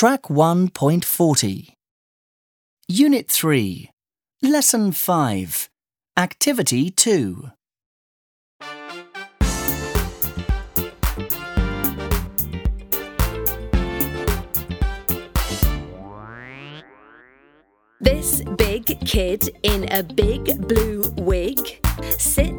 Track 1.40 Unit 3 Lesson 5 Activity 2 This big kid in a big blue wig sits